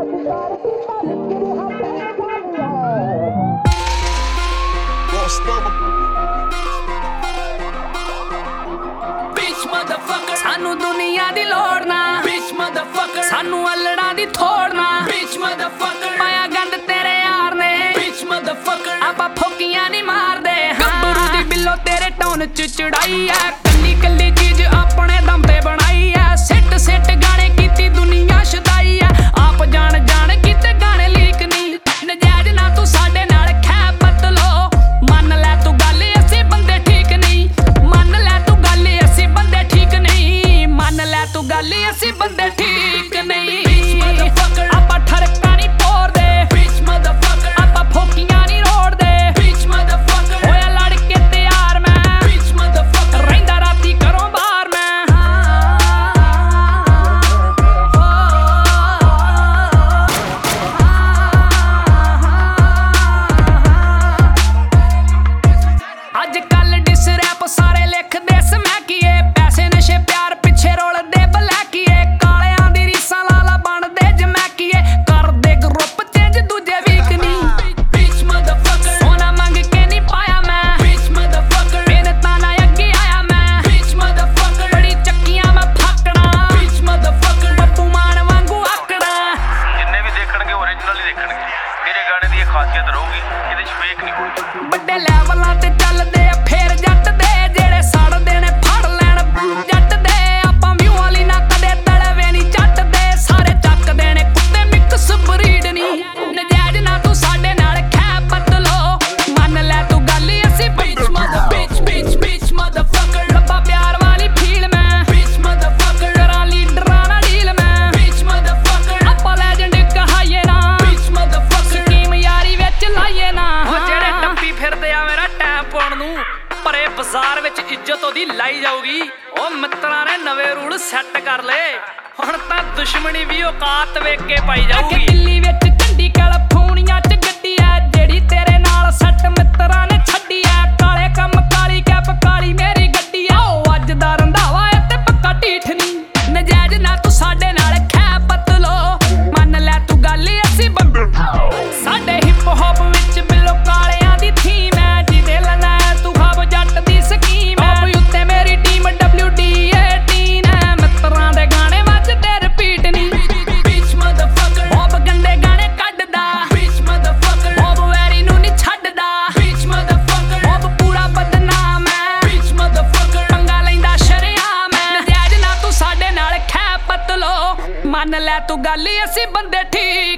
सानू दुनिया दी लोड़ ना, सानू अल्लड़ां दी थोड़ ना, पाया गंद तेरे यार ने, आपां फुकियां नहीं मारदे। गब्बरू दी बिल्लो तेरे टोन च चढ़ाई है, कल्ली कल्ली चीज अपने दम ते बनाई है। सिट सिट गाने कीती दुनिया छदाई है, आप जान जान कीते गाने लीक नहीं। नजायज ना तू साडे नाल खै बदलो, मन लै तू गल असी बंदे ठीक नहीं। मन लै तू गल असी बंदे ठीक नहीं, मन लै तू गल असी बंदे ठीक नहीं। आपां ठरका नहीं पोरदे, आपां फोकियां नहीं रोड़दे। होया लड़ के तैयार मैं, रहिंदा राती घरों बाहर मैं। अजकल डिस रैप सारे लिखदे समैकिए, पैसे नशे प्यार पिछे रोलदे बलैकिए। कालियां दी रीसां लाला बनदे जमैकिए, करदे ग्रुप चेंज दूजे वीक नहीं। सोना मंग के नहीं पाया मैं, मेहनतां नाल अगे आया मैं। बड़ी चक्कियां मैं फाकड़ा, बब्बू मान वांगू आकड़ा। जिन्ने भी देखणगे ओरिजिनल ही देखणगे, मेरे गाने दी खासियत रहूगी ਇਹਦੇ ਚ ਫੇਕ ਨਹੀਂ ਹੋਊਗੀ। बड़े लैवलां ते चलदे आ फेर जट दे, जेड़े सड़दे ने फड़ लैण जट दे। आपां व्यू वाली ना कदे तलवे नहीं जट दे, सारे चकदे ने कुत्ते मिक्स ब्रीड नहीं। नजायज ना तू साडे नाल खै बदलो, मन लै तू गल असी रब्बा प्यार वाली फील मैं, करा लीडरां नाल डील मैं। आपां लैजेंड कहाइए ना, स्कीम यारी विच लाइए ना। ਜਿਹੜੇ ਟੱਪੀ ਫਿਰਦੇ ਆ ਮੇਰਾ ਟਾਈਮ ਪਾਉਣ ਨੂੰ, ਪਰੇ ਬਾਜ਼ਾਰ ਵਿੱਚ ਇੱਜ਼ਤ ਉਹਦੀ ਲਾਈ ਜਾਊਗੀ। ਉਹ ਮਿੱਤਰਾਂ ਨੇ ਨਵੇਂ ਰੂਲ ਸੈੱਟ ਕਰ ਲਏ, ਹੁਣ ਤਾਂ ਦੁਸ਼ਮਣੀ ਵੀ ਔਕਾਤ ਵੇਖ ਕੇ ਪਾਈ ਜਾਊਗੀ। ਦਿੱਲੀ ਵਿੱਚ ਝੰਡੀ ਕੈਲੀਫੋਰਨੀਆ ਚ ਗੱਡੀ ਐ, ਜਿਹੜੀ ਤੇਰੇ ਨਾਲ ਸੱਟ ਮਿੱਤਰਾਂ ਨੇ ਛੱਡੀ ਐ। ਕਾਲੇ ਕੰਮ ਕਾਲੀ ਕੈਪ ਕਾਲੀ ਮੇਰੀ ਗੱਡੀ ਐ, ਉਹ ਅੱਜ ਦਾ ਰੰਧਾਵਾ ਐ ਤੇ ਪੱਕਾ ਢੀਠ ਨਹੀਂ। ਨਜਾਇਜ਼ ਨਾ ਤੂੰ ਸਾਡੇ ਨਾਲ ਖੈ ਬਦਲੋ, ਮੰਨ ਲੈ ਤੂੰ ਗੱਲ ਅਸੀਂ ਬੰਦੇ। ਸਾਡੇ ਹਿਪ ਹੌਪ ਵਿੱਚ ਬਿੱਲੋ ਕਾਲਿਆਂ ਦੀ ਥੀਮ ਐ, ਜਿਹਦੇ ਲੈਣਾ ਤੂੰ ਖਾਬ ਜੱਟ ਦੀ ਸਕੀਮ ਐ। ਉਹ ਉੱਤੇ ਮੇਰੀ ਟੀਮ WD18 ਐ, ਮਿੱਤਰਾਂ ਦੇ ਗਾਣੇ ਵੱਜਦੇ ਰਿਪੀਟ ਨਹੀਂ। ਉਹ ਗੰਦੇ ਗਾਣੇ ਕੱਢਦਾ, ਉਹ ਵੈਰੀ ਨੂੰ ਨਹੀਂ ਛੱਡਦਾ। ਉਹ ਪੂਰਾ ਬਦਨਾਮ ਐ, ਪੰਗਾ ਲੈਂਦਾ ਸ਼ਰੇਆਮ ਐ। ਨਜਾਇਜ਼ ਨਾ ਤੂੰ ਸਾਡੇ ਨਾਲ ਖੈ ਬਦਲੋ, ਮੰਨ ਲੈ ਤੂੰ ਗੱਲ ਅਸੀਂ ਬੰਦੇ ਠੀਕ